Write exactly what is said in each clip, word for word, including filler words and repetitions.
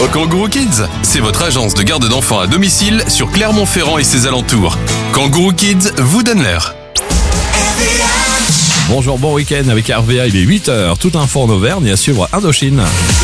Kangourou Kids, c'est votre agence de garde d'enfants à domicile sur Clermont-Ferrand et ses alentours. Kangourou Kids vous donne l'heure. Bonjour, bon week-end avec R V A, il est huit heures. Toute l'info en Auvergne et à suivre Indochine.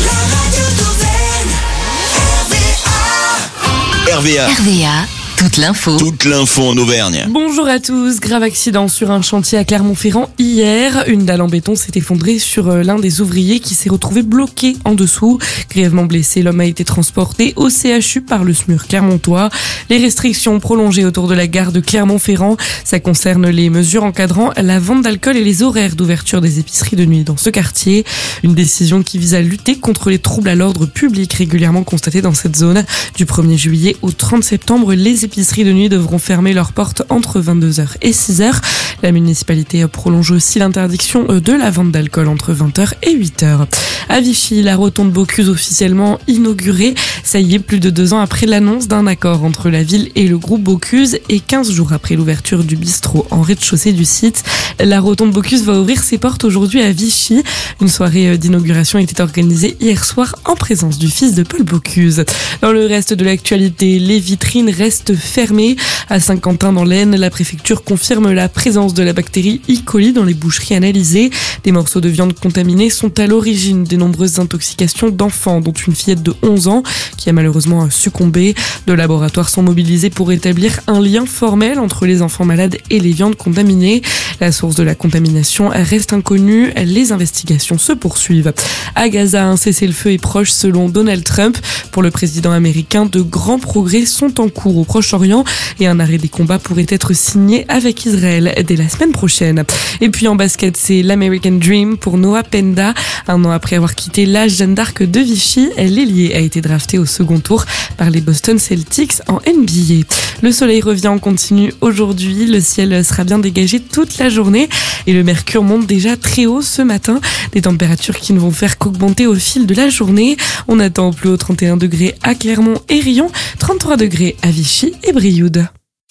R V A. R V A, toute l'info. Toute l'info en Auvergne. Bonjour à tous. Grave accident sur un chantier à Clermont-Ferrand hier. Une dalle en béton s'est effondrée sur l'un des ouvriers qui s'est retrouvé bloqué en dessous. Grièvement blessé, l'homme a été transporté au C H U par le S M U R clermontois. Les restrictions prolongées autour de la gare de Clermont-Ferrand, ça concerne les mesures encadrant la vente d'alcool et les horaires d'ouverture des épiceries de nuit dans ce quartier. Une décision qui vise à lutter contre les troubles à l'ordre public régulièrement constatés dans cette zone. Du premier juillet au trente septembre, les épiceries de nuit devront fermer leurs portes entre vingt-deux heures et six heures. La municipalité prolonge aussi l'interdiction de la vente d'alcool entre vingt heures et huit heures. À Vichy, la rotonde Bocuse officiellement inaugurée. Ça y est, plus de deux ans après l'annonce d'un accord entre la ville et le groupe Bocuse et quinze jours après l'ouverture du bistrot en rez-de-chaussée du site, la rotonde Bocuse va ouvrir ses portes aujourd'hui à Vichy. Une soirée d'inauguration était organisée hier soir en présence du fils de Paul Bocuse. Dans le reste de l'actualité, les vitrines restent fermées. À Saint-Quentin dans l'Aisne, la préfecture confirme la présence de la bactérie E. coli dans les boucheries analysées. Des morceaux de viande contaminés sont à l'origine des nombreuses intoxications d'enfants, dont une fillette de onze ans qui a malheureusement succombé. Deux laboratoires sont mobilisés pour établir un lien formel entre les enfants malades et les viandes contaminées. La source de la contamination reste inconnue. Les investigations se poursuivent. À Gaza, un cessez-le-feu est proche selon Donald Trump. Pour le président américain, de grands progrès sont en cours au Proche-Orient et un arrêt des combats pourrait être signé avec Israël dès la semaine prochaine. Et puis en basket, c'est l'American Dream pour Noah Penda. Un an après avoir quitté la Jeanne d'Arc de Vichy, l'ailier a été drafté au second tour par les Boston Celtics en N B A. Le soleil revient en continu aujourd'hui. Le ciel sera bien dégagé toute la journée et le mercure monte déjà très haut ce matin. Des températures qui ne vont faire qu'augmenter au fil de la journée. On attend au plus haut trente et un degrés à Clermont et Rion, trente-trois degrés à Vichy et Brioude.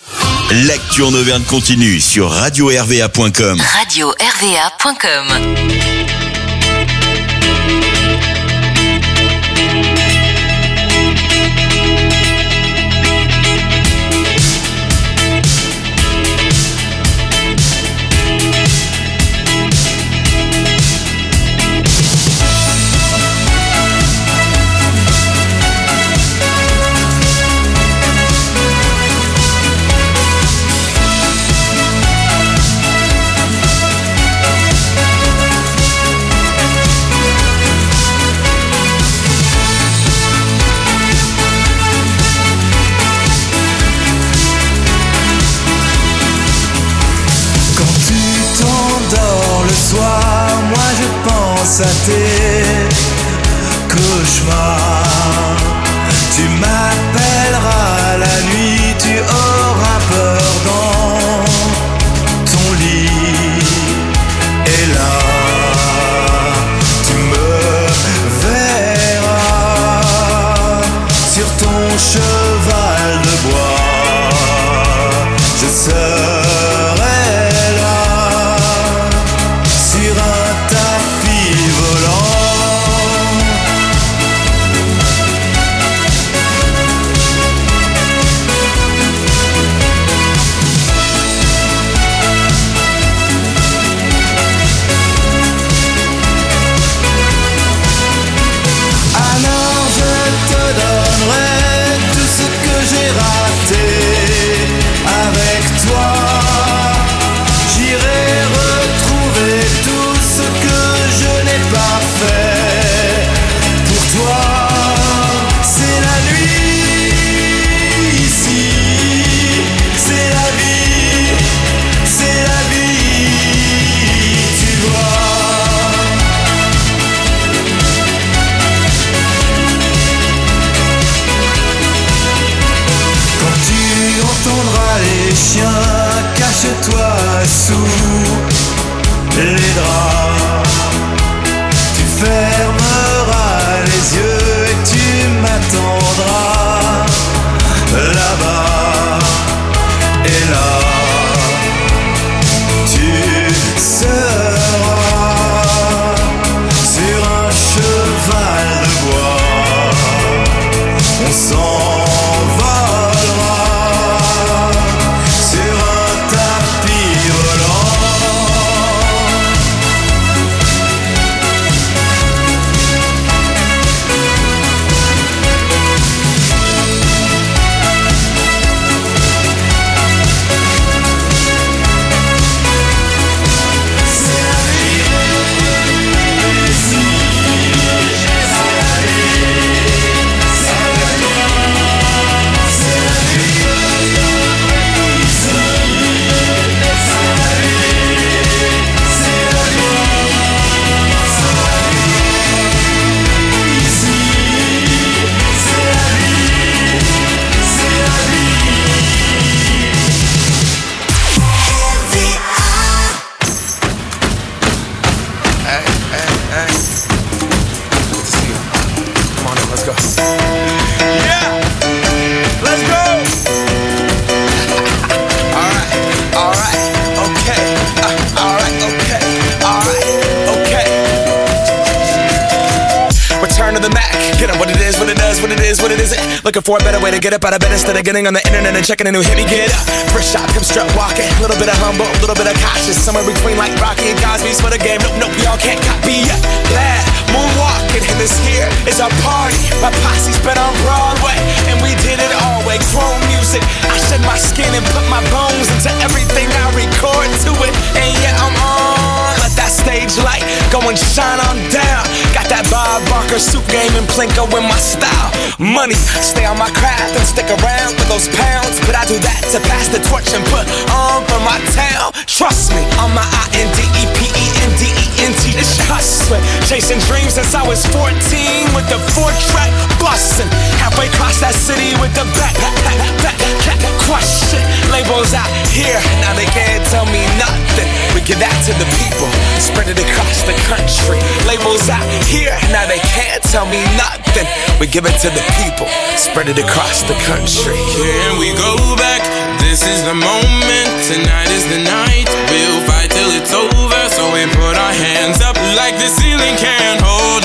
L'actu en Auvergne continue sur radio r v a point com. radio r v a point com. Soir, moi je pense à tes cauchemars. Tu m'appelleras la nuit, tu auras peur dans ton lit. Et là, tu me verras sur ton cheval de bois. Je serai return to the Mac. Get up what it is, what it does, what it is, what it isn't. Looking for a better way to get up out of bed instead of getting on the internet and checking a new hit. Me get up, first shot, come strut walking. A little bit of humble, a little bit of cautious. Somewhere between like Rocky and Cosby's for the game. Nope, nope, y'all can't copy yet. Glad moonwalking, and this here is our party. My posse's been on Broadway, and we did it all way. Grown music, I shed my skin and put my bones into everything I record to it. And yeah, I'm on. Let that stage light go and shine on down. Got that Bob Barker suit game and Plinko in my style. Money, stay on my craft and stick around for those pounds. But I do that to pass the torch and put on for my town. Trust me, on my I N D E P E N D E N T, it's hustling. Chasing dreams since I was fourteen with the four track bustin'. Halfway across that city with the back, back, back, back, back, crush it. Labels out here, now they can't tell me nothing. We give that to the people, spread it across the country. Labels out here, now they can't tell me nothing. We give it to the people, spread it across the country. Can we go back? This is the moment, tonight is the night. We'll fight till it's over, so we put our hands up like the ceiling can't hold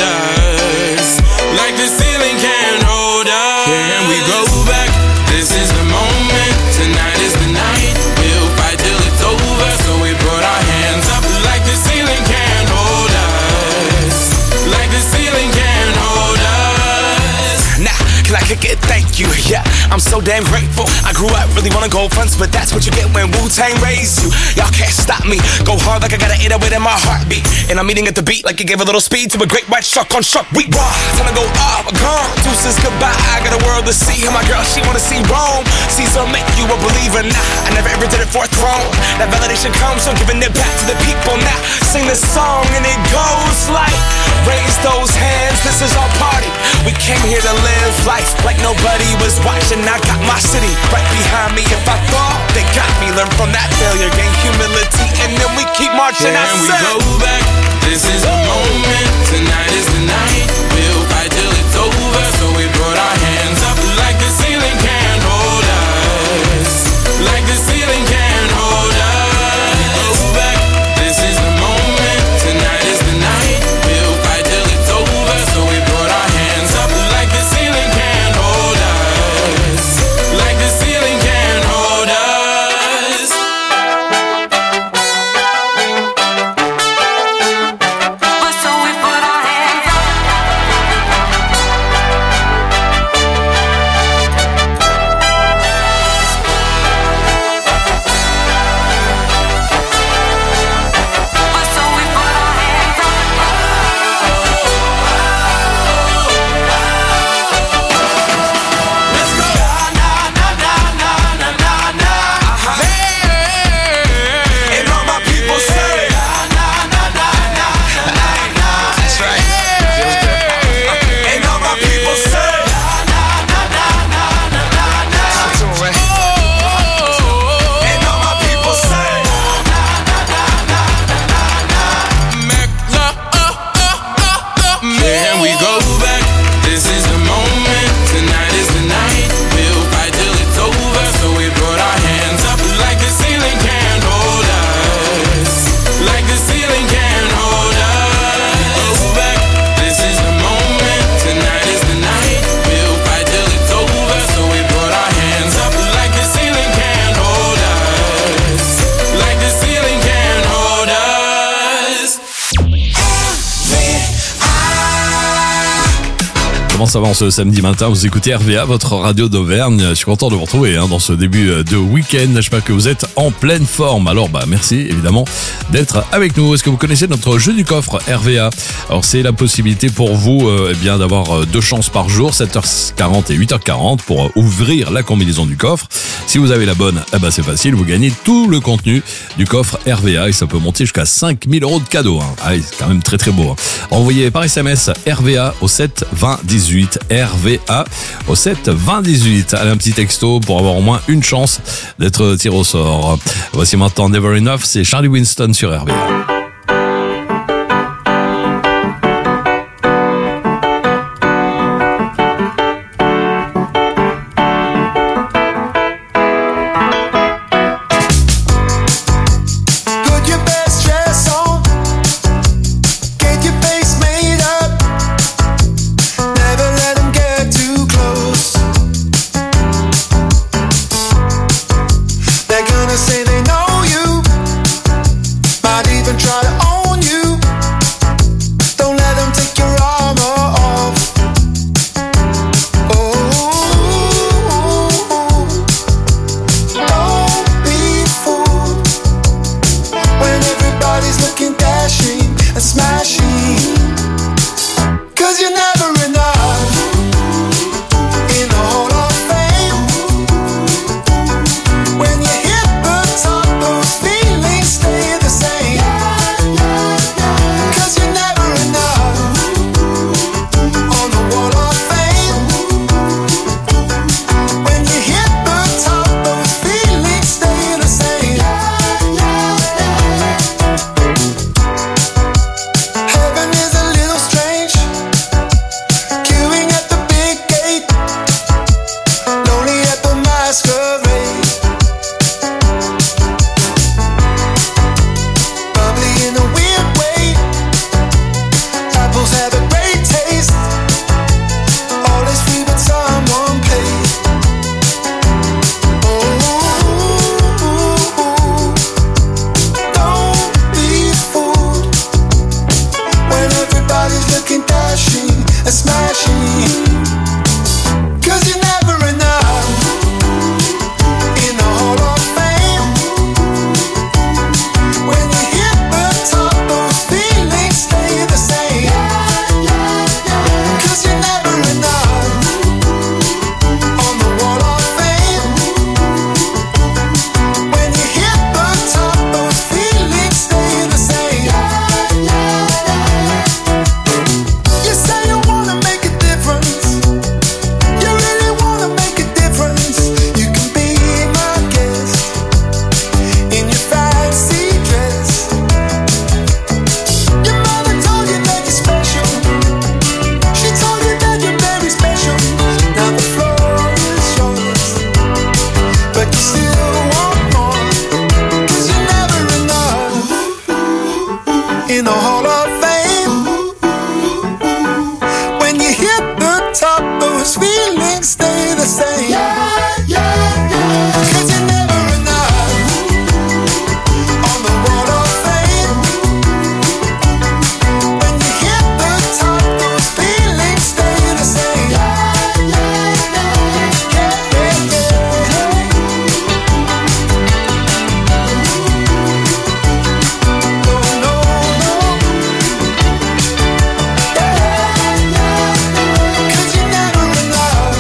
us. Like the ceiling can't hold us. Can we go back? This is the moment, tonight is the night. We'll fight till it's over, so we put our hands up like the ceiling can't hold us. Like the ceiling can't hold us. Now, can I kick it? Thank you, yeah, I'm so damn grateful. I grew up really wanna go fronts, but that's what you get when Wu-Tang raised you. Y'all can't stop me, go hard like I got an eight oh eight in my heartbeat. And I'm eating at the beat like it gave a little speed to a great white shark on shark week. Raw, time to go off, gone, deuces goodbye. I got a world to see, and my girl, she wanna see Rome. Caesar make you a believer, nah, I never ever did it for a throne. That validation comes from giving it back to the people. Now, sing this song and it goes like, raise those hands, this is our party. We came here to live life like nobody was watching. I got my city right behind me. If I fall, they got me. Learn from that failure, gain humility, and then we keep marching. Can I we said, go back? This is the moment, tonight is the night. We'll fight till it's over, so we put our hands up like the ceiling can't hold us. Like the ceiling can't hold us. Go back, this is the moment, tonight is the night. We'll fight till it's over, so we put our hands up like the ceiling can't hold us. Like the ceiling can't hold us. So we put our hands up. Comment ça va en ce samedi matin? Vous écoutez R V A, votre radio d'Auvergne. Je suis content de vous retrouver hein, dans ce début de week-end. J'espère que vous êtes en pleine forme. Alors, bah, merci évidemment d'être avec nous. Est-ce que vous connaissez notre jeu du coffre R V A? Alors, c'est la possibilité pour vous euh, eh bien d'avoir deux chances par jour, sept heures quarante et huit heures quarante, pour ouvrir la combinaison du coffre. Si vous avez la bonne, eh ben, c'est facile. Vous gagnez tout le contenu du coffre R V A et ça peut monter jusqu'à cinq mille euros de cadeaux. Hein. Ah, c'est quand même très très beau. Hein. Envoyez par S M S R V A au sept vingt dix-huit. R V A au sept vingt dix-huit. Allez, un petit texto pour avoir au moins une chance d'être tiré au sort. Voici maintenant Never Enough, c'est Charlie Winston sur R V A. the same. Yeah, yeah, yeah. Cause you're never enough on the road of fame. When you hit the top, those feelings stay the same. Yeah, yeah, yeah, yeah, yeah, no, no, no. Yeah, yeah, cause you're never enough.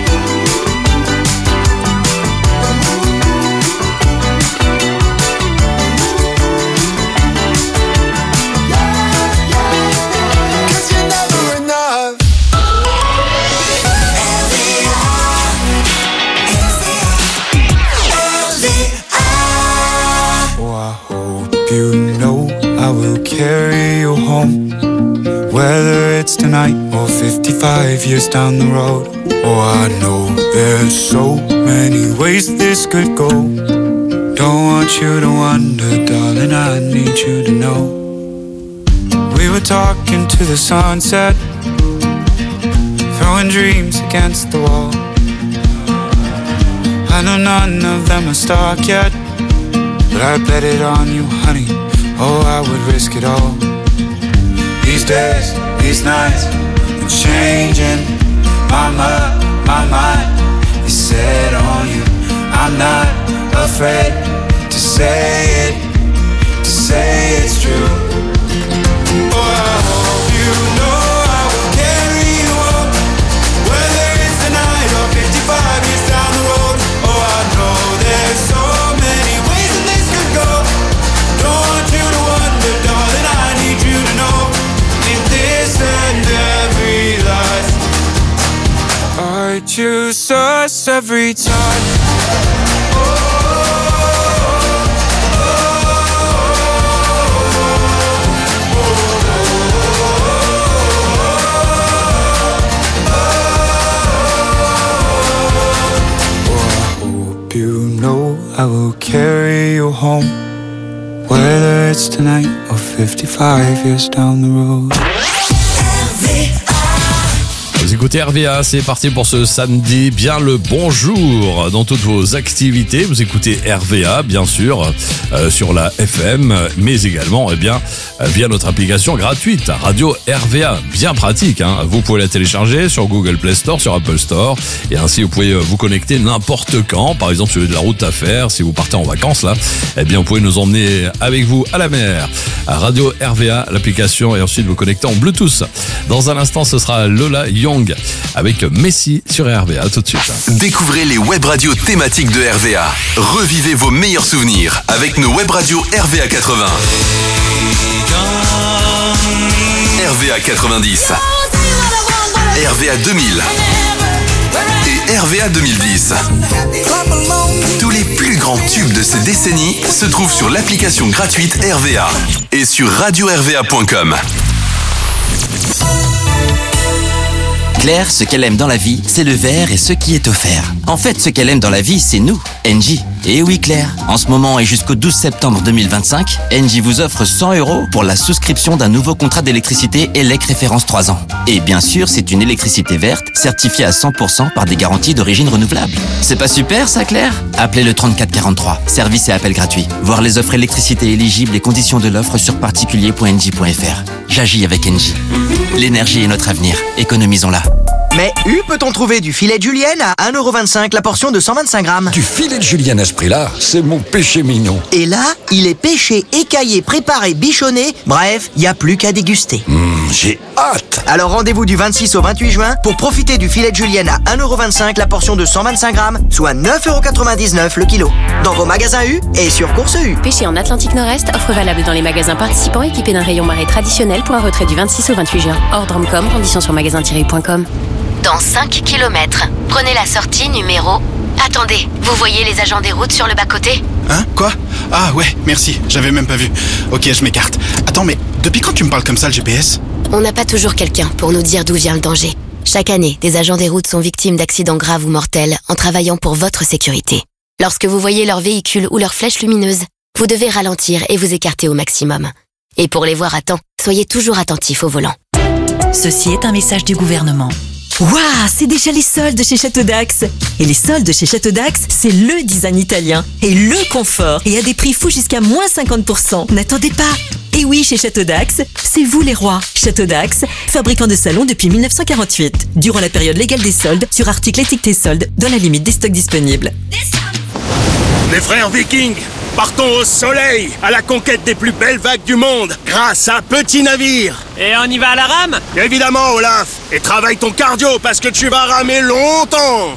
Cause you're never enough. Oh, I hope you know I will carry you home, whether it's tonight or fifty-five years down the road. Oh, I know there's so many ways this could go. Don't want you to wonder, darling, I need you to know. We were talking to the sunset, throwing dreams against the wall. I know none of them are stuck yet, but I bet it on you, honey. Oh, I would risk it all. These days, these nights, I'm changing. My mind, my mind is set on you. I'm not afraid to say it, to say it's true. Oh, I hope you know I will carry you home, whether it's tonight or fifty-five years down the road. Oh, I know there's so many ways that this could go. Don't want you to wonder, darling, I need you to know. In this and every life, I choose us every time. Hope you know I will carry you home, whether it's tonight or fifty-five years down the road. Vous écoutez R V A, c'est parti pour ce samedi. Bien le bonjour dans toutes vos activités. Vous écoutez R V A, bien sûr, euh, sur la F M, mais également, eh bien, euh, via notre application gratuite, Radio R V A. Bien pratique, hein. Vous pouvez la télécharger sur Google Play Store, sur Apple Store, et ainsi vous pouvez vous connecter n'importe quand. Par exemple, si vous avez de la route à faire, si vous partez en vacances, là, eh bien, vous pouvez nous emmener avec vous à la mer. À Radio R V A, l'application, et ensuite vous connecter en Bluetooth. Dans un instant, ce sera Lola Young avec Messi sur R V A. Tout de suite. Découvrez les web radios thématiques de R V A. Revivez vos meilleurs souvenirs avec nos web radios R V A quatre-vingts. R V A quatre-vingt-dix. R V A deux mille. Et R V A deux mille dix. Tous les plus grands tubes de ces décennies se trouvent sur l'application gratuite R V A et sur radio r v a point com. Claire, ce qu'elle aime dans la vie, c'est le verre et ce qui est offert. En fait, ce qu'elle aime dans la vie, c'est nous, Engie. Et oui Claire, en ce moment et jusqu'au douze septembre deux mille vingt-cinq, Engie vous offre cent euros pour la souscription d'un nouveau contrat d'électricité E L E C référence trois ans. Et bien sûr, c'est une électricité verte, certifiée à cent pour cent par des garanties d'origine renouvelable. C'est pas super ça Claire? Appelez le trente-quatre quarante-trois, service et appel gratuit. Voir les offres électricité éligibles et conditions de l'offre sur particulier point engie point f r. J'agis avec Engie. L'énergie est notre avenir, économisons-la. Mais U, peut-on trouver du filet de julienne à un euro vingt-cinq la portion de cent vingt-cinq grammes? Du filet de julienne à ce prix-là, c'est mon péché mignon. Et là, il est pêché, écaillé, préparé, bichonné. Bref, il n'y a plus qu'à déguster. Mmh, j'ai hâte. Alors rendez-vous du vingt-six au vingt-huit juin pour profiter du filet de julienne à un euro vingt-cinq la portion de cent vingt-cinq grammes, soit neuf euros quatre-vingt-dix-neuf le kilo. Dans vos magasins U et sur Course U. Pêché en Atlantique Nord-Est, offre valable dans les magasins participants équipés d'un rayon marée traditionnel pour un retrait du vingt-six au vingt-huit juin. Ordre Drumcom, conditions sur magasin tiret u point com. Dans cinq kilomètres, prenez la sortie numéro... Attendez, vous voyez les agents des routes sur le bas-côté? Hein? Quoi? Ah ouais, merci, j'avais même pas vu. Ok, je m'écarte. Attends, mais depuis quand tu me parles comme ça, le G P S? On n'a pas toujours quelqu'un pour nous dire d'où vient le danger. Chaque année, des agents des routes sont victimes d'accidents graves ou mortels en travaillant pour votre sécurité. Lorsque vous voyez leur véhicule ou leur flèche lumineuse, vous devez ralentir et vous écarter au maximum. Et pour les voir à temps, soyez toujours attentifs au volant. Ceci est un message du gouvernement. Waouh, c'est déjà les soldes chez Château d'Axe. Et les soldes chez Château d'Axe, c'est le design italien et le confort. Et à des prix fous jusqu'à moins cinquante pour cent. N'attendez pas. Et oui, chez Château d'Axe, c'est vous les rois. Château d'Axe, fabricant de salons depuis mille neuf cent quarante-huit. Durant la période légale des soldes, sur articles étiquetés soldes, dans la limite des stocks disponibles. Les frères Vikings, partons au soleil, à la conquête des plus belles vagues du monde, grâce à Petit Navire. Et on y va à la rame? Évidemment, Olaf. Et travaille ton cardio, parce que tu vas ramer longtemps.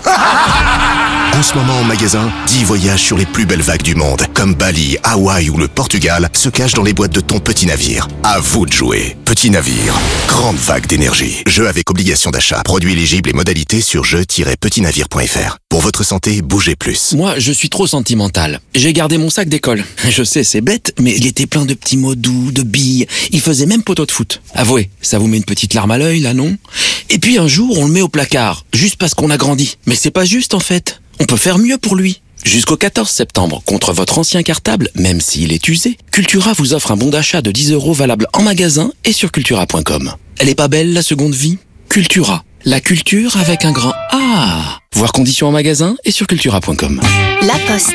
En ce moment, en magasin, dix voyages sur les plus belles vagues du monde, comme Bali, Hawaï ou le Portugal, se cachent dans les boîtes de ton Petit Navire. À vous de jouer. Petit Navire, grande vague d'énergie. Jeu avec obligation d'achat. Produit éligible et modalités sur jeu tiret petit navire point f r. Pour votre santé, bougez plus. Moi, je suis trop sentimental. J'ai gardé mon sac d'école. Je sais, c'est bête, mais il était plein de petits mots doux, de billes. Il faisait même poteau de foot. Avouez, ça vous met une petite larme à l'œil, là, non? Et puis un jour, on le met au placard, juste parce qu'on a grandi. Mais c'est pas juste, en fait. On peut faire mieux pour lui. Jusqu'au quatorze septembre, contre votre ancien cartable, même s'il est usé, Cultura vous offre un bon d'achat de dix euros valable en magasin et sur cultura point com. Elle est pas belle, la seconde vie? Cultura. La culture avec un grand A. Voir conditions en magasin et sur cultura point com. La Poste.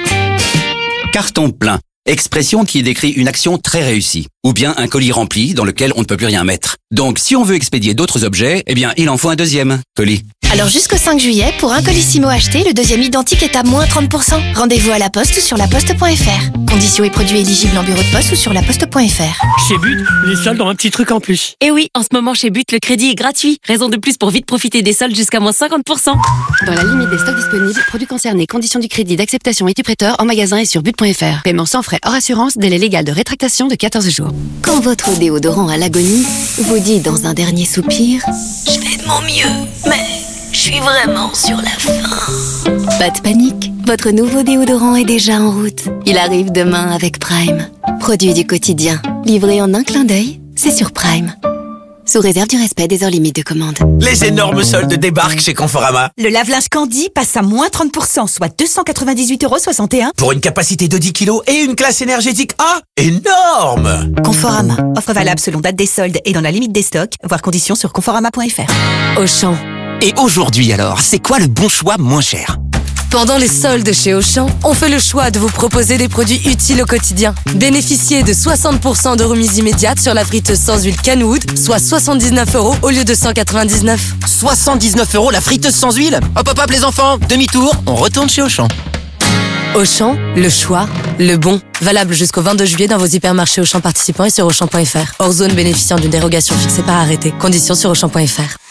Carton plein. Expression qui décrit une action très réussie. Ou bien un colis rempli dans lequel on ne peut plus rien mettre. Donc, si on veut expédier d'autres objets, eh bien, il en faut un deuxième colis. Alors jusqu'au cinq juillet, pour un colissimo acheté, le deuxième identique est à moins trente pour cent. Rendez-vous à la Poste ou sur laposte point f r. Conditions et produits éligibles en bureau de poste ou sur laposte point f r. Chez But, les soldes ont un petit truc en plus. Et oui, en ce moment chez But, le crédit est gratuit. Raison de plus pour vite profiter des soldes jusqu'à moins cinquante pour cent. Dans la limite des stocks disponibles, produits concernés, conditions du crédit, d'acceptation et du prêteur en magasin et sur but point f r. Paiement sans frais hors assurance, délai légal de rétractation de quatorze jours. Quand votre déodorant à l'agonie vous dit dans un dernier soupir « Je fais de mon mieux, mais je suis vraiment sur la fin ». Pas de panique, votre nouveau déodorant est déjà en route. Il arrive demain avec Prime. Produit du quotidien, livré en un clin d'œil, c'est sur Prime. Sous réserve du respect des heures limites de commande. Les énormes soldes débarquent chez Conforama. Le lave-linge Candy passe à moins trente pour cent, soit deux cent quatre-vingt-dix-huit euros soixante et un. Pour une capacité de dix kilos et une classe énergétique A. Énorme! Conforama. Offre valable selon date des soldes et dans la limite des stocks. Voir conditions sur conforama point f r. Auchan. Et aujourd'hui alors, c'est quoi le bon choix moins cher? Pendant les soldes chez Auchan, on fait le choix de vous proposer des produits utiles au quotidien. Bénéficiez de soixante pour cent de remise immédiate sur la friteuse sans huile Kenwood, soit soixante-dix-neuf euros au lieu de cent quatre-vingt-dix-neuf. soixante-dix-neuf euros la friteuse sans huile? Hop hop hop les enfants, demi-tour, on retourne chez Auchan. Auchan, le choix, le bon. Valable jusqu'au vingt-deux juillet dans vos hypermarchés Auchan participants et sur Auchan point f r. Hors zone bénéficiant d'une dérogation fixée par arrêté. Conditions sur Auchan point f r.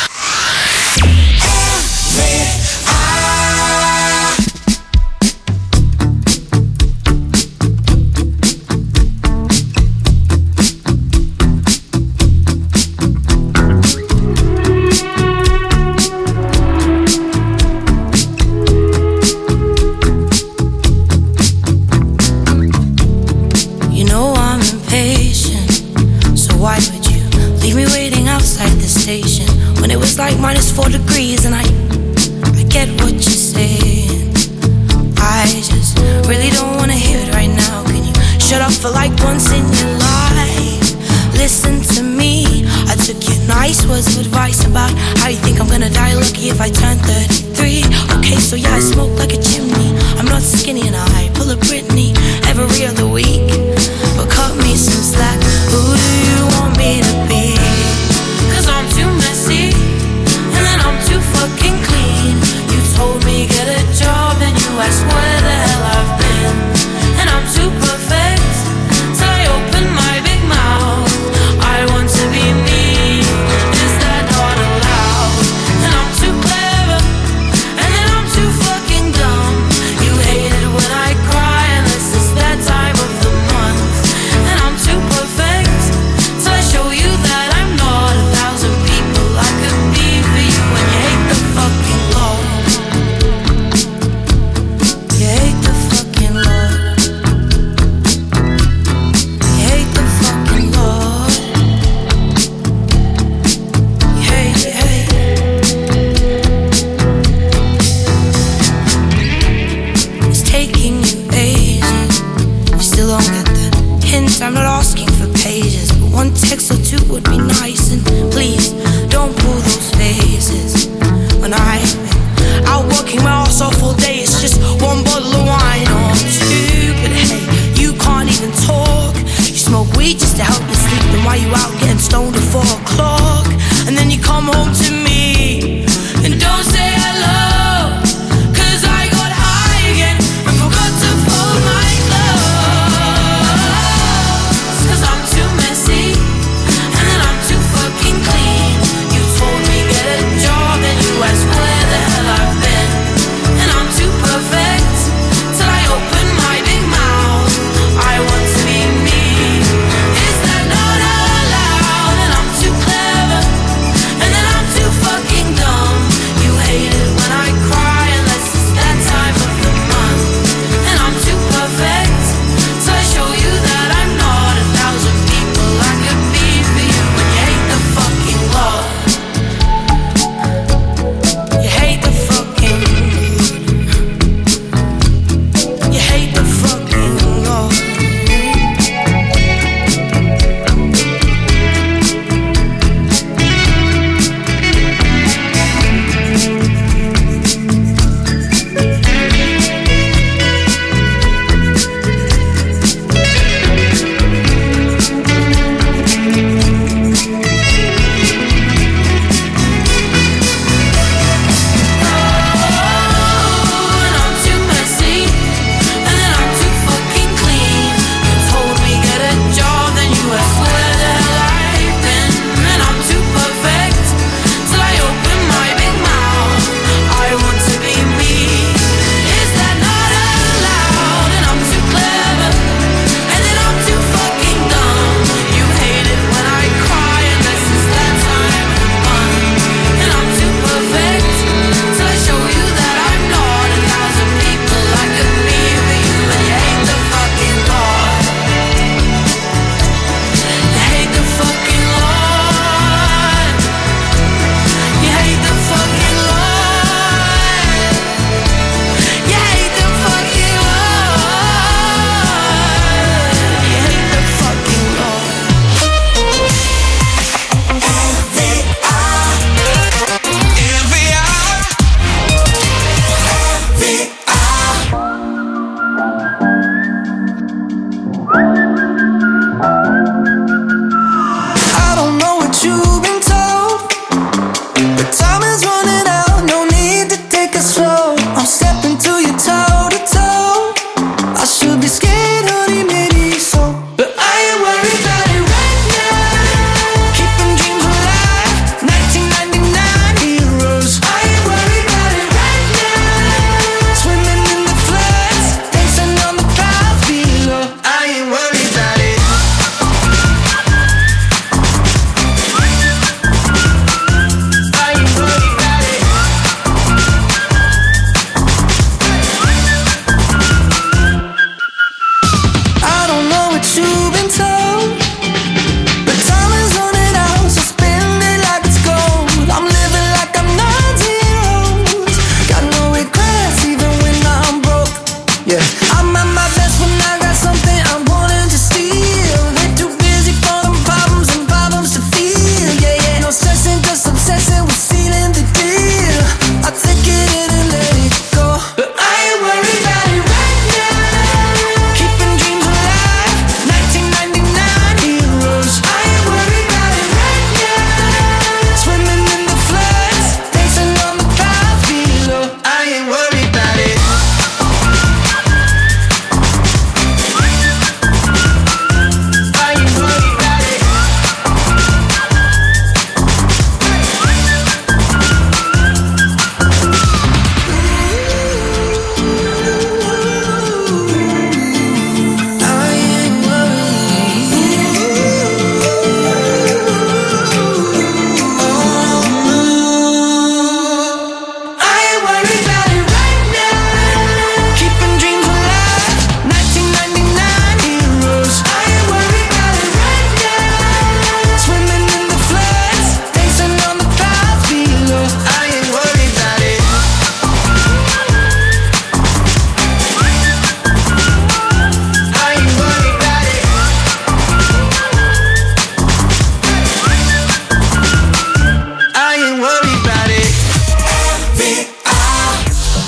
Like minus four degrees and I I get what you're saying. I just really don't wanna hear it right now. Can you shut up for like once in your life? Listen to me. I took your nice words of advice about how you think I'm gonna die lucky if I turn thirty-three. Okay, so yeah, I smoke like a chimney. I'm not skinny and I pull a Britney every other week. But cut me some slack. Who do you want me to be? Cause I'm too messy. Fucking clean. You told me get a job and you asked where the hell I've been. And I'm too perfect, so I open my big mouth. I want to be me, is that not allowed? And I'm too clever, and then I'm too fucking dumb.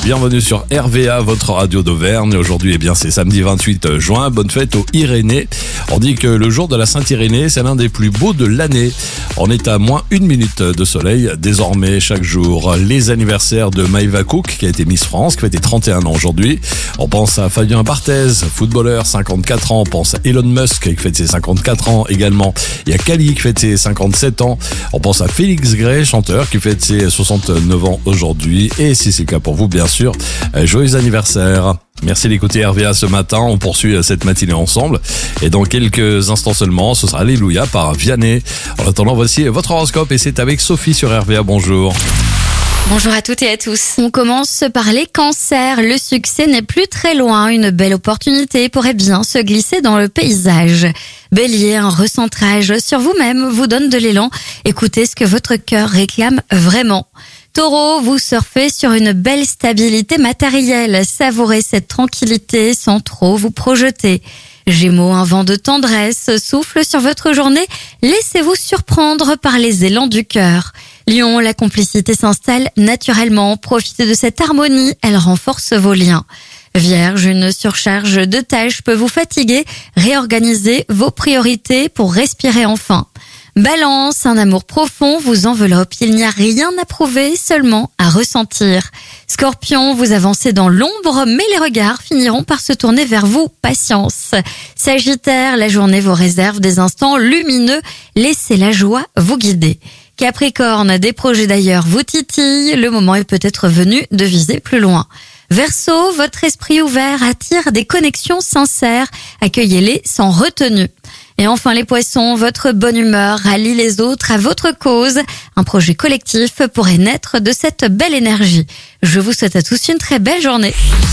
bienvenue sur R V A, votre radio d'Auvergne. Aujourd'hui, eh bien, c'est samedi vingt-huit juin. Bonne fête aux Irénée. On dit que le jour de la Sainte-Irénée, c'est l'un des plus beaux de l'année. On est à moins une minute de soleil désormais chaque jour. Les anniversaires de Maëva Cook, qui a été Miss France, qui fêtait trente et un ans aujourd'hui. On pense à Fabien Barthez, footballeur, cinquante-quatre ans. On pense à Elon Musk, qui fête ses cinquante-quatre ans également. Il y a Kali, qui fête ses cinquante-sept ans. On pense à Félix Gray, chanteur, qui fête ses soixante-neuf ans aujourd'hui. Et si c'est le cas pour vous, bien sûr, joyeux anniversaire. Merci d'écouter R V A ce matin. On poursuit cette matinée ensemble. Et dans quelques instants seulement, ce sera Alléluia par Vianney. En attendant, voici votre horoscope et c'est avec Sophie sur R V A. Bonjour. Bonjour à toutes et à tous. On commence par les cancers. Le succès n'est plus très loin. Une belle opportunité pourrait bien se glisser dans le paysage. Bélier, un recentrage sur vous-même vous donne de l'élan. Écoutez ce que votre cœur réclame vraiment. Taureau, vous surfez sur une belle stabilité matérielle. Savourez cette tranquillité sans trop vous projeter. Gémeaux, un vent de tendresse souffle sur votre journée. Laissez-vous surprendre par les élans du cœur. Lion, la complicité s'installe naturellement. Profitez de cette harmonie, elle renforce vos liens. Vierge, une surcharge de tâches peut vous fatiguer. Réorganisez vos priorités pour respirer enfin. Balance, un amour profond vous enveloppe. Il n'y a rien à prouver, seulement à ressentir. Scorpion, vous avancez dans l'ombre, mais les regards finiront par se tourner vers vous. Patience. Sagittaire, la journée vous réserve des instants lumineux. Laissez la joie vous guider. Capricorne, des projets d'ailleurs vous titillent. Le moment est peut-être venu de viser plus loin. Verseau, votre esprit ouvert attire des connexions sincères. Accueillez-les sans retenue. Et enfin les poissons, votre bonne humeur rallie les autres à votre cause. Un projet collectif pourrait naître de cette belle énergie. Je vous souhaite à tous une très belle journée.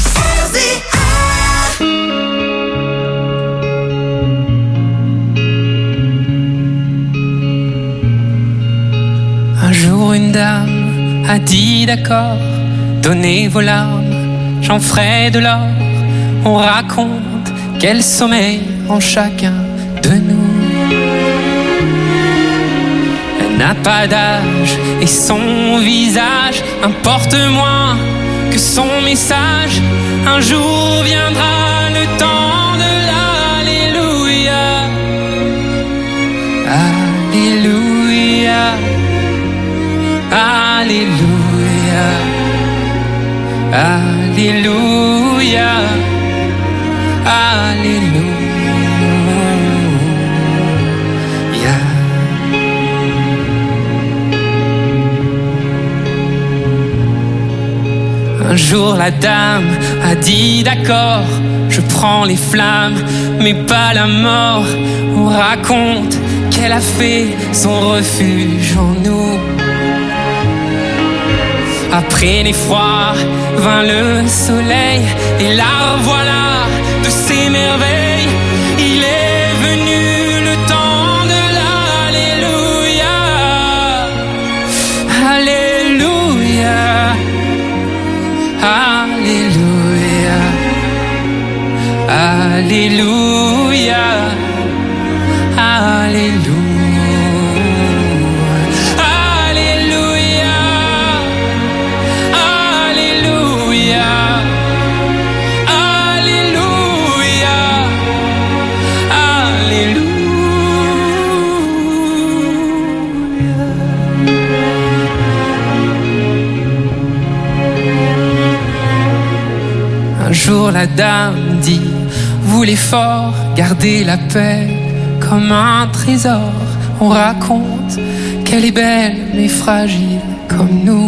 Un jour une dame a dit d'accord, donnez vos larmes, j'en ferai de l'or. On raconte quel sommeil en chacun de nous. Elle n'a pas d'âge et son visage importe moins que son message. Un jour viendra le temps de l'Alléluia. Alléluia. Alléluia. Alléluia. Alléluia. Un jour la dame a dit d'accord, je prends les flammes, mais pas la mort. On raconte qu'elle a fait son refuge en nous. Après l'effroi vint le soleil, et la voilà de ses merveilles. Il est venu le temps de l'Alléluia. Alléluia. Alléluia. Alléluia. Alléluia. Un jour la dame dit, voulez fort garder la paix comme un trésor. On raconte qu'elle est belle mais fragile comme nous,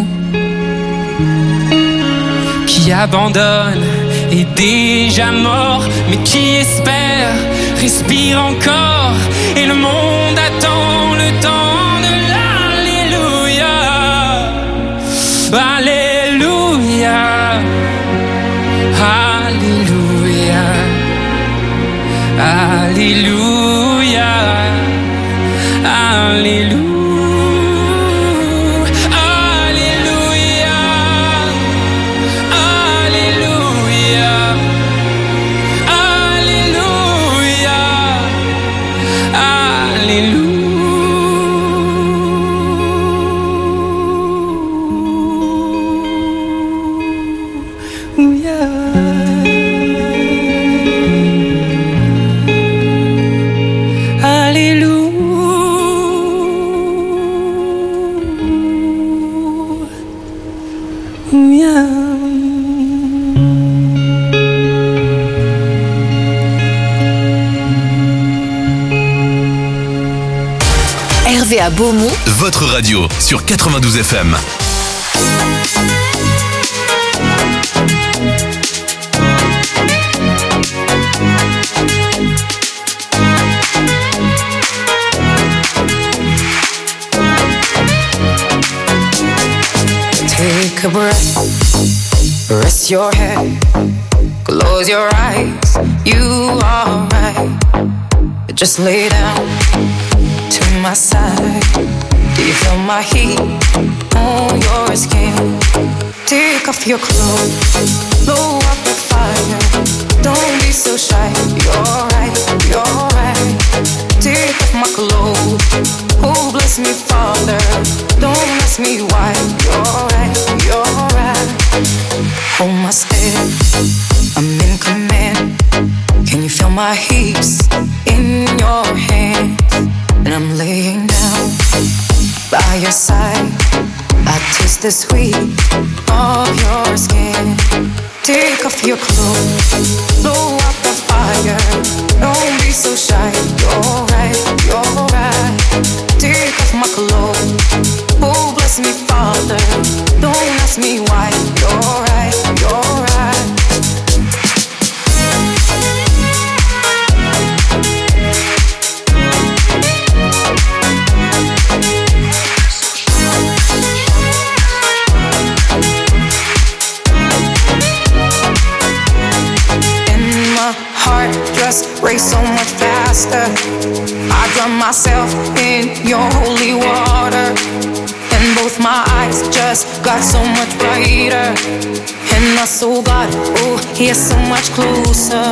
qui abandonne est déjà mort, mais qui espère respire encore. Et le monde attend le temps de l'Alléluia. Alléluia. Alléluia. Alléluia. Alléluia. R V A Beaumont, votre radio sur quatre-vingt-douze F M. Take a breath, rest your head, close your eyes, you are right. Just lay down to my side. Do you feel my heat on your skin? Take off your clothes, blow up the fire. Don't be so shy, you're right, you're right. Take off my clothes, oh bless me Father. Don't ask me why, you're right, you're right. Hold my step, I'm in command. Can you feel my hips in your hands? And I'm laying down by your side. I taste the sweet of your skin. Take off your clothes, blow up the fire. Don't be so shy, you're right, you're right. Take off my clothes, oh bless me Father. Don't ask me why, you're right, you're right. Heart just race so much faster. I drown myself in your holy water, and both my eyes just got so much brighter. And my soul got, oh, here so much closer.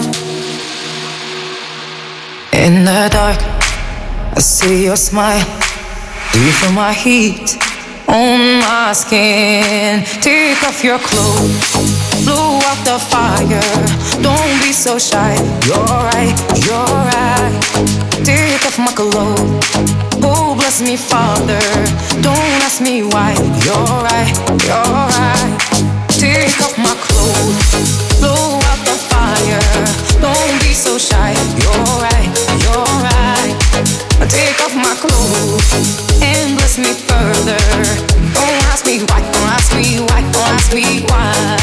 In the dark, I see your smile. Do you feel my heat on my skin? Take off your clothes, blow out the fire. Don't be so shy, you're right, you're right. Take off my clothes, oh bless me Father. Don't ask me why, you're right, you're right. Take off my clothes, blow out the fire. Don't be so shy, you're right, you're right. Take off my clothes and bless me further. Don't ask me why, don't ask me why, don't ask me why.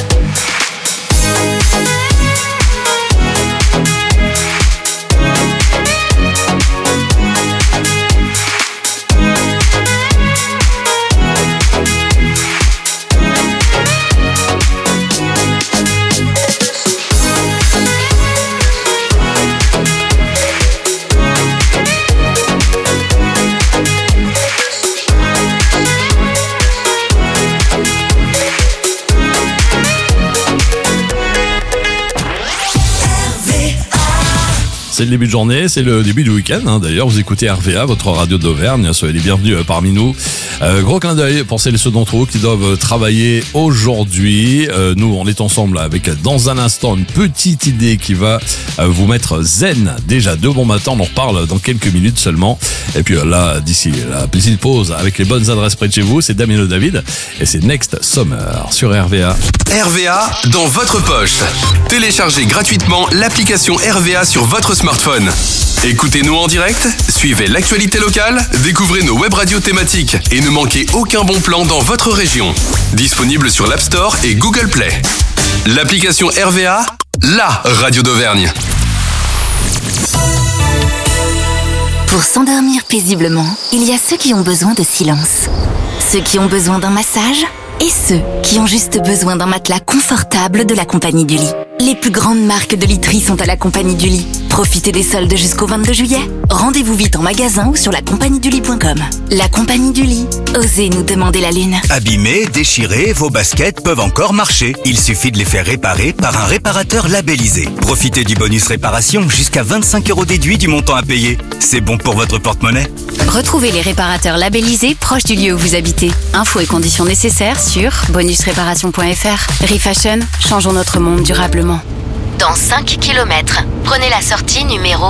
C'est le début de journée, c'est le début du week-end. Hein. D'ailleurs, vous écoutez R V A, votre radio d'Auvergne. Soyez les bienvenus parmi nous. Euh, gros clin d'œil pour celles et ceux d'entre vous qui doivent travailler aujourd'hui. Euh, nous, on est ensemble avec, dans un instant, une petite idée qui va euh, vous mettre zen. Déjà, de bon matin, on en reparle dans quelques minutes seulement. Et puis là, d'ici la petite pause avec les bonnes adresses près de chez vous, c'est Damien Le David et c'est Next Summer sur R V A. R V A dans votre poche. Téléchargez gratuitement l'application R V A sur votre smartphone. Écoutez-nous en direct, suivez l'actualité locale, découvrez nos web radios thématiques et ne manquez aucun bon plan dans votre région. Disponible sur l'App Store et Google Play. L'application R V A, la radio d'Auvergne. Pour s'endormir paisiblement, il y a ceux qui ont besoin de silence, ceux qui ont besoin d'un massage et ceux qui ont juste besoin d'un matelas confortable de la Compagnie du Lit. Les plus grandes marques de literie sont à la Compagnie du Lit. Profitez des soldes jusqu'au vingt-deux juillet. Rendez-vous vite en magasin ou sur la compagnie du lit point com. La Compagnie du Lit. Osez nous demander la lune. Abîmés, déchirés, vos baskets peuvent encore marcher. Il suffit de les faire réparer par un réparateur labellisé. Profitez du bonus réparation, jusqu'à vingt-cinq euros déduits du montant à payer. C'est bon pour votre porte-monnaie. Retrouvez les réparateurs labellisés proches du lieu où vous habitez. Infos et conditions nécessaires sur bonus réparation point f r. Refashion, changeons notre monde durablement. Dans cinq kilomètres, prenez la sortie numéro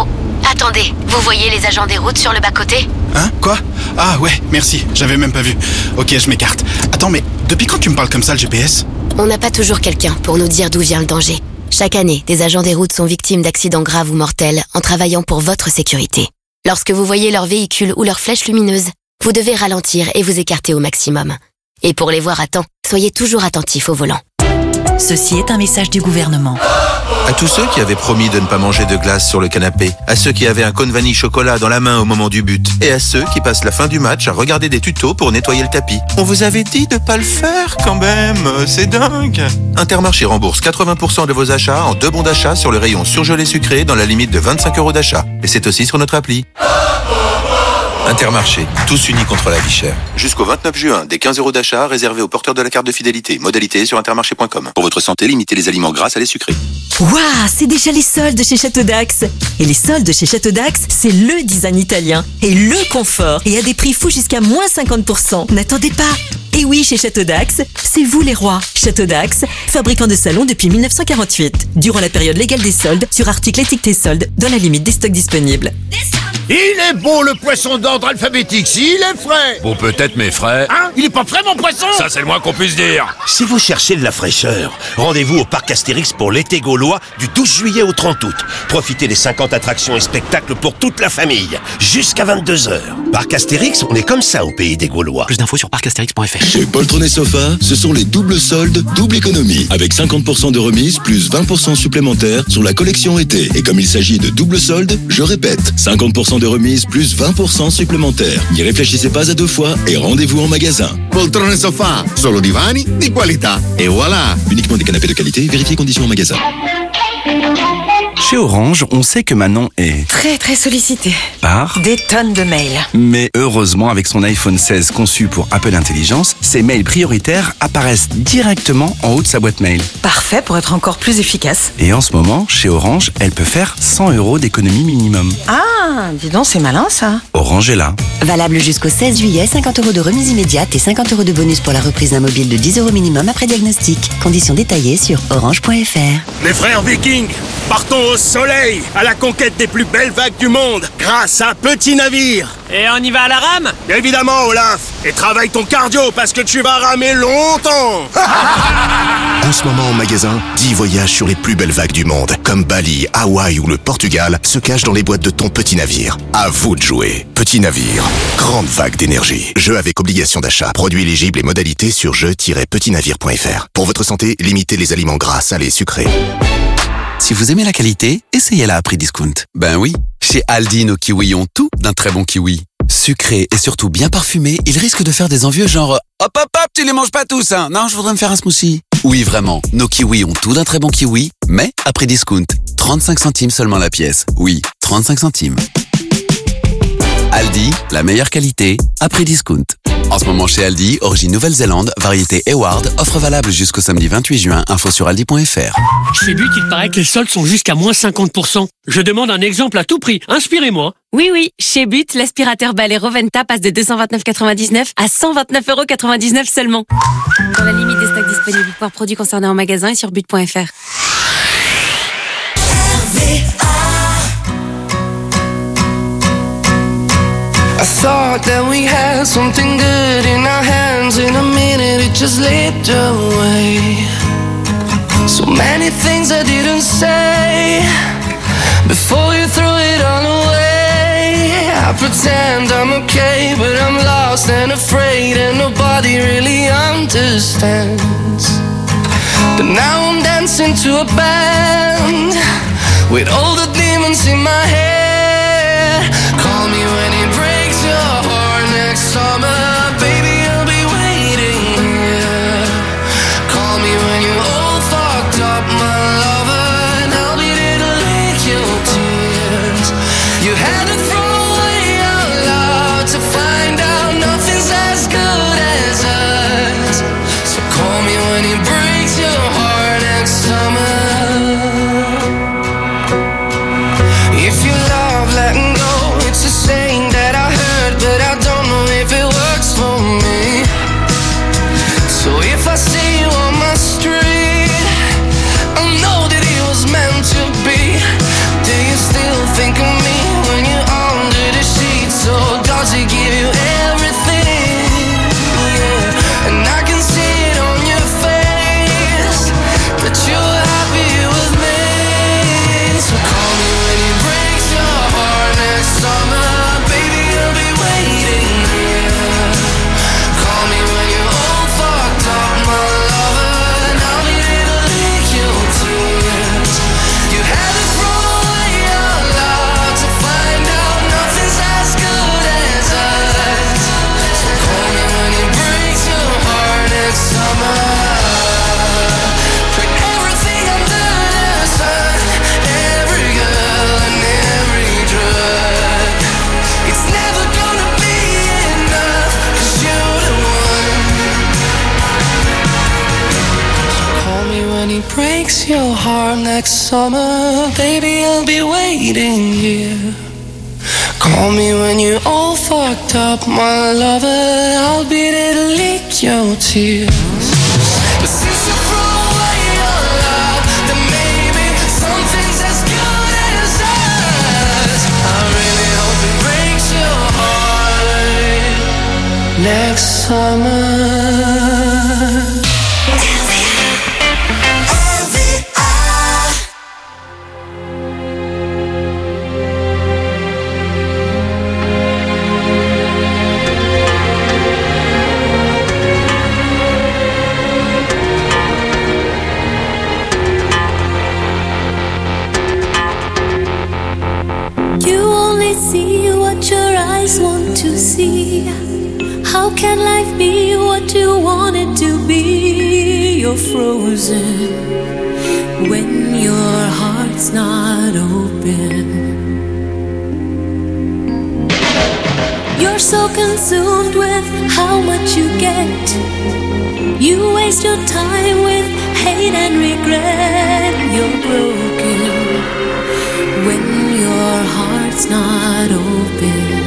Attendez, vous voyez les agents des routes sur le bas-côté? Hein? Quoi? Ah ouais, merci, j'avais même pas vu. Ok, je m'écarte. Attends, mais depuis quand tu me parles comme ça, le G P S? On n'a pas toujours quelqu'un pour nous dire d'où vient le danger. Chaque année, des agents des routes sont victimes d'accidents graves ou mortels en travaillant pour votre sécurité. Lorsque vous voyez leur véhicule ou leur flèche lumineuse, vous devez ralentir et vous écarter au maximum. Et pour les voir à temps, soyez toujours attentifs au volant. Ceci est un message du gouvernement. À tous ceux qui avaient promis de ne pas manger de glace sur le canapé, à ceux qui avaient un cône vanille chocolat dans la main au moment du but, et à ceux qui passent la fin du match à regarder des tutos pour nettoyer le tapis. On vous avait dit de pas le faire quand même, c'est dingue. Intermarché rembourse quatre-vingts pour cent de vos achats en deux bons d'achat sur le rayon surgelé sucré dans la limite de vingt-cinq euros d'achat. Et c'est aussi sur notre appli. Intermarché, tous unis contre la vie chère. Jusqu'au vingt-neuf juin, des quinze euros d'achat réservés aux porteurs de la carte de fidélité. Modalité sur intermarché point com. Pour votre santé, limitez les aliments gras à les sucrés. Waouh, c'est déjà les soldes chez Château d'Axe. Et les soldes chez Château d'Axe, c'est le design italien et le confort. Et à des prix fous jusqu'à moins cinquante pour cent. N'attendez pas. Et oui, chez Château d'Axe, c'est vous les rois. Château d'Axe, fabricant de salons depuis mille neuf cent quarante-huit. Durant la période légale des soldes, sur articles étiquetés soldes, dans la limite des stocks disponibles. Il est bon le poisson d'ordre alphabétique, s'il est frais. Bon, peut-être, mais frais. Hein? Il est pas frais, mon poisson? Ça, c'est le moins qu'on puisse dire. Si vous cherchez de la fraîcheur, rendez-vous au Parc Astérix pour l'été gaulois du douze juillet au trente août. Profitez des cinquante attractions et spectacles pour toute la famille, jusqu'à vingt-deux heures. Parc Astérix, on est comme ça au pays des Gaulois. Plus d'infos sur parc astérix point f r. Chez Poltron et Sofa, ce sont les doubles soldes, double économie, avec cinquante pour cent de remise plus vingt pour cent supplémentaires sur la collection été. Et comme il s'agit de double soldes, je répète, cinquante pour cent de remise plus vingt pour cent supplémentaires. N'y réfléchissez pas à deux fois et rendez-vous en magasin. Poltron et Sofa, solo divani di qualità. Et voilà. Uniquement des canapés de qualité, vérifiez conditions en magasin. Chez Orange, on sait que Manon est très très sollicité par des tonnes de mails. Mais heureusement, avec son iPhone seize conçu pour Apple Intelligence, ses mails prioritaires apparaissent directement en haut de sa boîte mail. Parfait pour être encore plus efficace. Et en ce moment, chez Orange, elle peut faire cent euros d'économie minimum. Ah, dis donc, c'est malin ça. Orange est là. Valable jusqu'au seize juillet, cinquante euros de remise immédiate et cinquante euros de bonus pour la reprise d'un mobile de dix euros minimum après diagnostic. Conditions détaillées sur orange point f r. Les frères Vikings, partons au soleil, à la conquête des plus belles vagues du monde, grâce à Petit Navire. Et on y va à la rame? Évidemment, Olaf. Et travaille ton cardio, parce que tu vas ramer longtemps. En ce moment en magasin, dix voyages sur les plus belles vagues du monde, comme Bali, Hawaï ou le Portugal, se cachent dans les boîtes de ton Petit Navire. À vous de jouer. Petit Navire, grande vague d'énergie. Jeu avec obligation d'achat. Produit éligible et modalités sur jeu tiret petit navire point f r. Pour votre santé, limitez les aliments gras, salés, sucrés. Si vous aimez la qualité, essayez-la à prix discount. Ben oui, chez Aldi, nos kiwis ont tout d'un très bon kiwi. Sucré et surtout bien parfumé, ils risquent de faire des envieux genre « Hop hop hop, tu les manges pas tous, hein? Non, je voudrais me faire un smoothie. » Oui, vraiment, nos kiwis ont tout d'un très bon kiwi, mais à prix discount. trente-cinq centimes seulement la pièce. Oui, trente-cinq centimes. Aldi, la meilleure qualité, à prix discount. En ce moment chez Aldi, origine Nouvelle-Zélande, variété Eward, offre valable jusqu'au samedi vingt-huit juin, info sur aldi point f r. Chez But, il paraît que les soldes sont jusqu'à moins cinquante pour cent. Je demande un exemple à tout prix, inspirez-moi. Oui, oui, chez But, l'aspirateur balai Roventa passe de deux cent vingt-neuf euros quatre-vingt-dix-neuf à cent vingt-neuf euros quatre-vingt-dix-neuf seulement. Dans la limite des stocks disponibles, voire produits concernés en magasin et sur but point f r. I thought that we had something good in our hands. In a minute it just slipped away. So many things I didn't say before you threw it all away. I pretend I'm okay, but I'm lost and afraid, and nobody really understands. But now I'm dancing to a band with all the demons in my head. Call me when it breaks your heart next summer, baby, I'll be waiting here. Call me when you're all fucked up, my lover, and I'll be there to lick your tears. You had to throw away out loud to find out nothing's as good as us. So call me when it breaks your heart next summer. If you breaks your heart next summer, baby, I'll be waiting here. Call me when you're all fucked up, my lover, I'll be there to lick your tears. But since you throw away your love, then maybe something's as good as us. I really hope it breaks your heart next summer. Want to see how can life be what you want it to be? You're frozen when your heart's not open. You're so consumed with how much you get. You waste your time with hate and regret. You're broken when your heart's not open.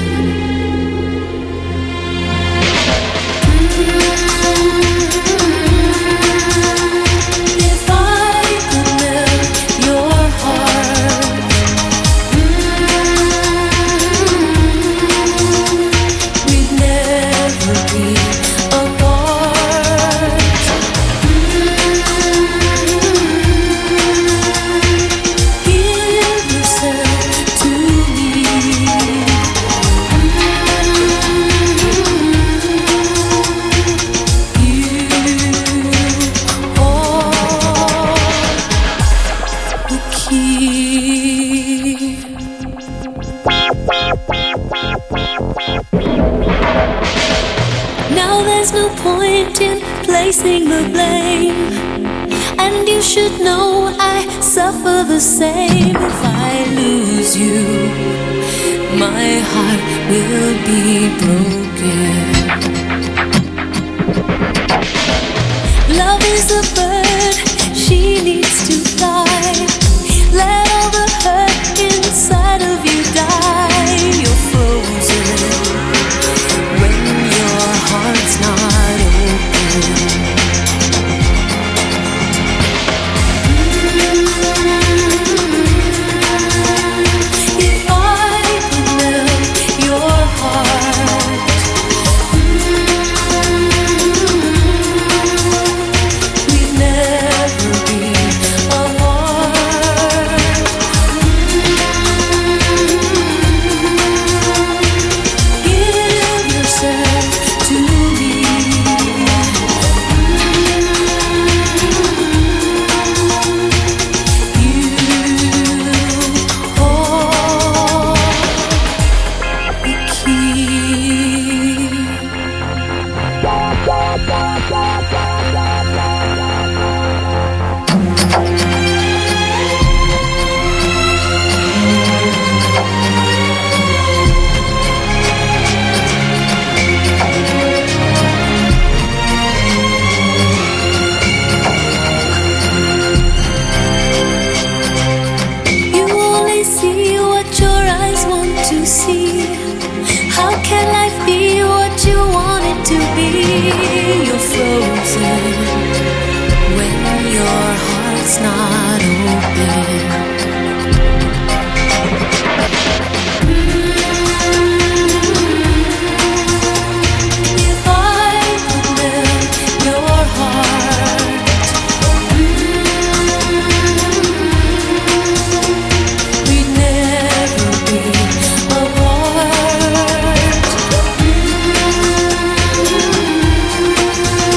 Placing the blame, and you should know I suffer the same. If I lose you, my heart will be broken. Love is a bird, she needs to fly. Let all the hurt inside of you die. You're frozen when your heart's not open.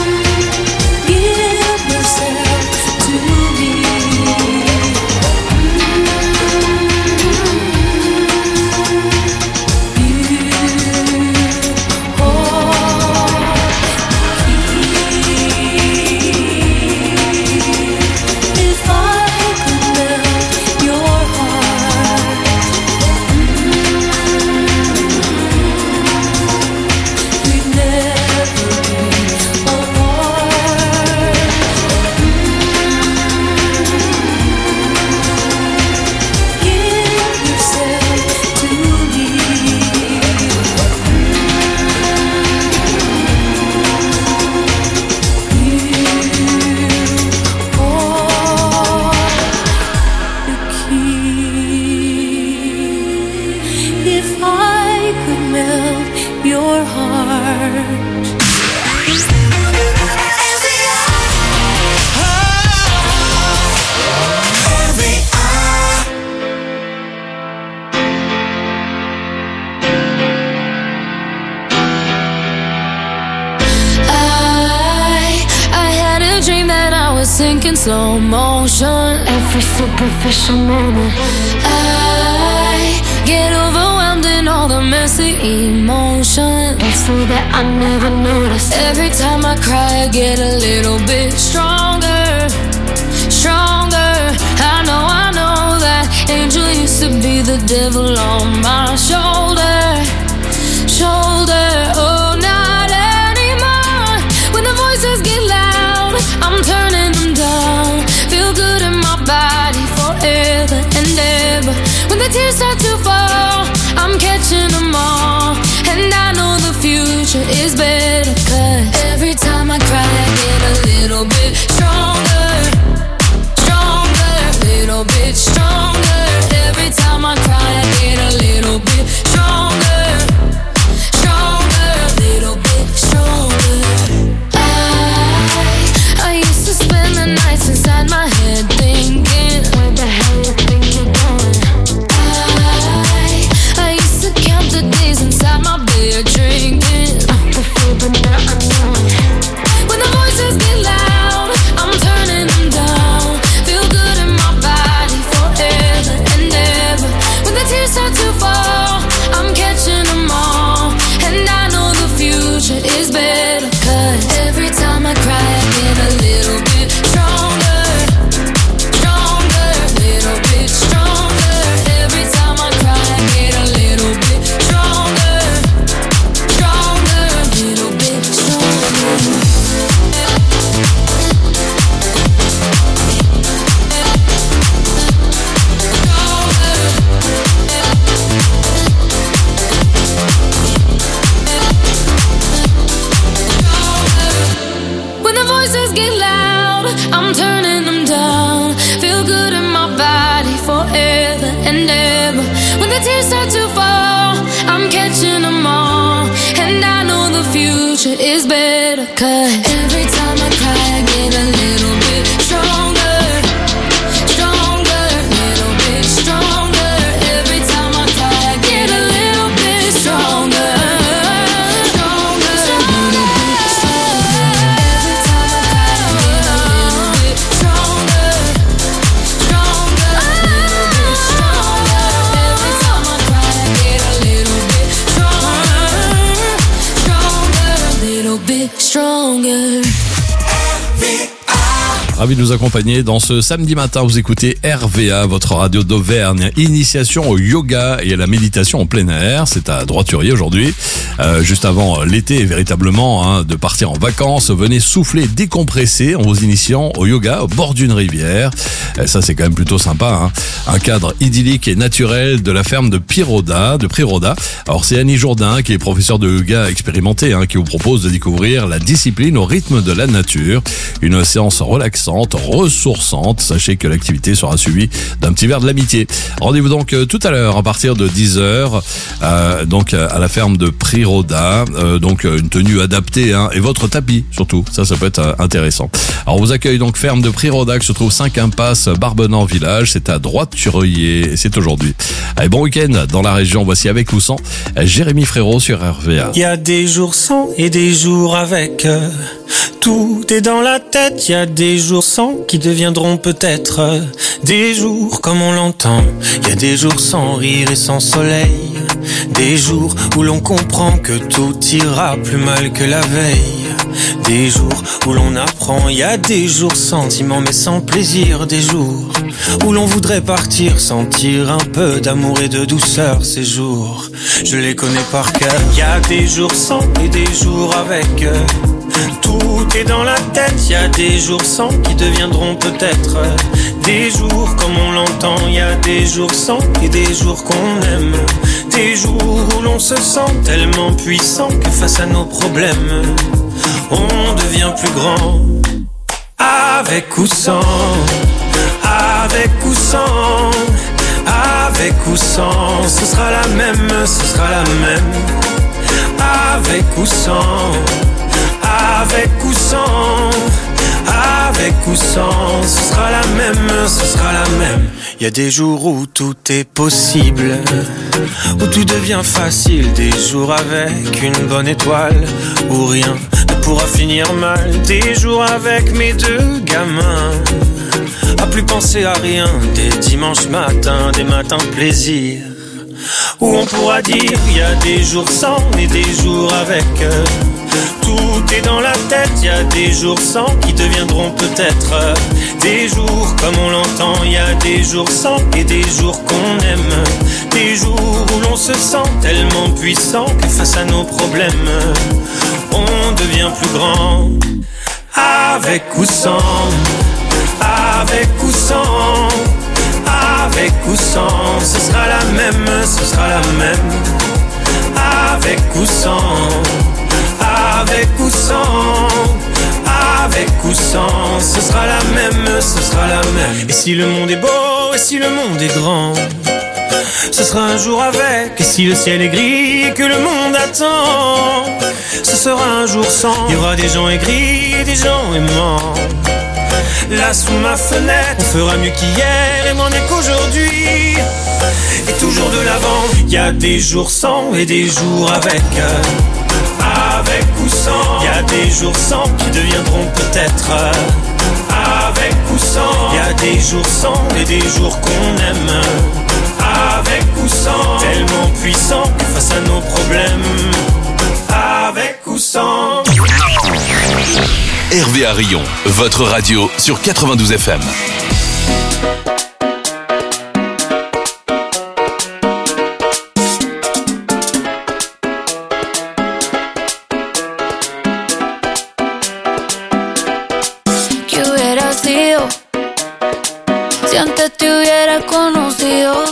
Give yourself to me. sink in slow motion. Every superficial moment, I get overwhelmed in all the messy emotions. It's so that I never noticed. Every time I cry, I get a little bit stronger, stronger. I know, I know that angel used to be the devil on my shoulder, shoulder. Oh, not anymore. When the voices get loud, I'm turning them down. Feel good in my body forever and ever. When the tears start to fall, I'm catching them all. And I know the future is better, 'cause every time I cry, I get a little bit stronger, stronger, little bit stronger. Every time I cry, I get a little bit stronger, stronger, little bit stronger. I, I used to spend the nights inside my head thinking, where the hell you think you're going? I, I used to count the days inside my bed drinking, the feel, but now I know. When the voices get loud, I'm turning them down. Feel good in my body forever and ever. When the tears start to fall, I'm catching them all. And I know the future is better, 'cause every time I cry, I get a little bit stronger, stronger, little bit stronger. Every time I cry, I get a little bit stronger, stronger, little bit stronger. When the voices get loud, I'm turning them down. Feel good in my body forever and ever. When the tears start to fall, I'm catching them all. And I know the future is better, 'cause every time I cry, I get a little bit stronger, stronger, little bit stronger. Every time I cry, I get a little bit stronger, stronger, little bit stronger. Every time I cry, I get a little bit stronger, stronger, little bit stronger. Every time I cry, I get a little bit stronger, stronger, little bit stronger. Ravi de vous accompagner dans ce samedi matin. Vous écoutez R V A, votre radio d'Auvergne. Initiation au yoga et à la méditation en plein air. C'est à Droiturier aujourd'hui. Euh, juste avant l'été, véritablement, hein, de partir en vacances. Venez souffler, décompresser en vous initiant au yoga au bord d'une rivière. Et ça, c'est quand même plutôt sympa, hein. Un cadre idyllique et naturel de la ferme de Piroda, de Priroda. Alors, c'est Annie Jourdain, qui est professeure de yoga expérimentée, hein, qui vous propose de découvrir la discipline au rythme de la nature. Une séance relaxante, ressourçante. Sachez que l'activité sera suivie d'un petit verre de l'amitié. Rendez-vous donc euh, tout à l'heure à partir de dix heures, euh, donc à la ferme de Priroda. Euh, donc une tenue adaptée, hein, et votre tapis surtout. Ça, ça peut être euh, intéressant. Alors, on vous accueille donc ferme de Priroda, qui se trouve cinq impasse Barbenan Village. C'est à Droiturier et c'est aujourd'hui. Allez, bon week-end dans la région. Voici avec ou sans Jérémy Frérot sur R V A. Il y a des jours sans et des jours avec. Tout est dans la tête. Il y a des jours sans qui deviendront peut-être des jours comme on l'entend. Il y a des jours sans rire et sans soleil. Des jours où l'on comprend que tout ira plus mal que la veille. Des jours où l'on apprend. Il y a des jours sentiments mais sans plaisir. Des jours où l'on voudrait partir, sentir un peu d'amour et de douceur. Ces jours, je les connais par cœur. Il y a des jours sans et des jours avec. Tout est dans la tête. Il y a des jours sans qui deviendront peut-être des jours comme on l'entend. Il y a des jours sans et des jours qu'on aime. Des jours où l'on se sent tellement puissant que face à nos problèmes on devient plus grand. Avec ou sans, avec ou sans, avec ou sans, ce sera la même, ce sera la même. Avec ou sans, avec ou sans, avec ou sans, ce sera la même, ce sera la même. Il y a des jours où tout est possible, où tout devient facile. Des jours avec une bonne étoile, où rien ne pourra finir mal. Des jours avec mes deux gamins, à plus penser à rien. Des dimanches matins, des matins de plaisir, où on pourra dire il y a des jours sans et des jours avec. Tout est dans la tête, il y a des jours sans qui deviendront peut-être des jours comme on l'entend. Il y a des jours sans et des jours qu'on aime, des jours où l'on se sent tellement puissant que face à nos problèmes on devient plus grand. Avec ou sans, avec ou sans, avec ou sans, ce sera la même, ce sera la même. Avec ou sans, avec ou sans, avec ou sans, ce sera la même, ce sera la même. Et si le monde est beau, et si le monde est grand, ce sera un jour avec. Et si le ciel est gris et que le monde attend, ce sera un jour sans. Il y aura des gens aigris et des gens aimants. Là sous ma fenêtre, on fera mieux qu'hier et moins bien qu'aujourd'hui. Et toujours de l'avant, il y a des jours sans et des jours avec. Avec ou sans, il y a des jours sans qui deviendront peut-être. Avec ou sans, il y a des jours sans et des jours qu'on aime. Avec ou sans, tellement puissant que face à nos problèmes. Avec ou sans. Hervé à Rion, votre radio sur quatre-vingt-douze F M. ¿Qué hubiera sido si antes te hubiera conocido?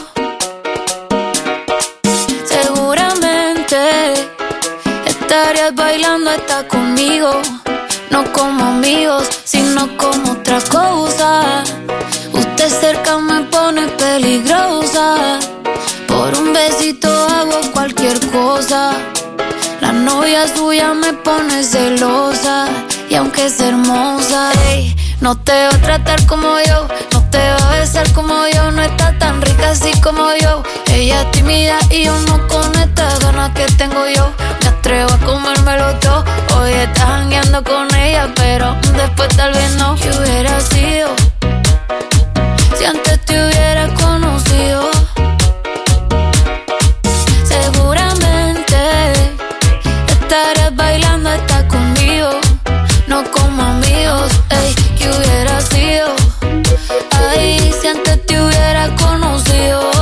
Seguramente estarías bailando hasta conmigo. No como amigos, sino como otra cosa. Usted cerca me pone peligrosa. Por un besito hago cualquier cosa. La novia suya me pone celosa. Y aunque es hermosa, ey, no te va a tratar como yo, no te va a besar como yo. No está tan rica así como yo. Ella es tímida y yo no con estas ganas que tengo yo. Me atrevo a comérmelo todo. Hoy estás jangueando con ella, pero después tal vez no. ¿Qué hubiera sido si antes te hubiera conocido? Seguramente estarías bailando hasta conmigo. No como amigos, ey, ¿qué hubiera sido? Ay, si antes te hubiera conocido.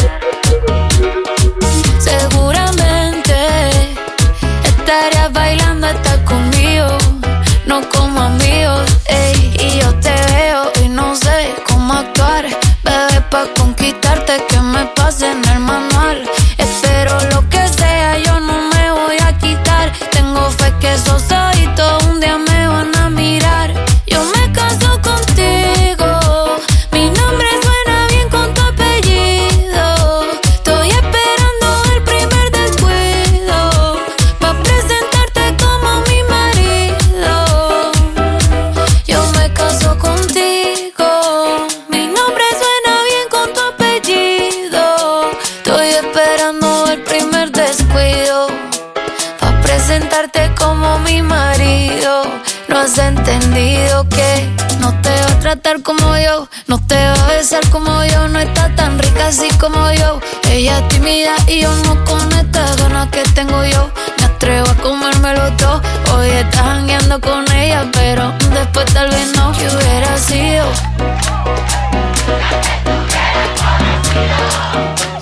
Seguramente estarías bailando hasta conmigo. No como amigos, ey, y yo te veo y no sé cómo actuar. Bebé, pa' conquistarte que me pase en el manual. Espero lo que sea, yo no me voy a quitar. Tengo fe que esos ojitos un día me van a mirar. Yo me caso contigo, mi nombre suena bien con tu apellido. Estoy esperando el primer descuido pa' presentarte como mi marido. Yo me caso contigo, mi nombre suena bien con tu apellido. Estoy esperando el primer descuido pa' presentarte como mi marido. No has entendido que no te va a tratar como yo, no te va a besar como yo. No está tan rica así como yo. Ella es tímida y yo no con estas ganas que tengo yo. Me atrevo a comérmelo todo. Hoy estás jangueando con ella, pero después tal vez no. ¿Qué hubiera sido?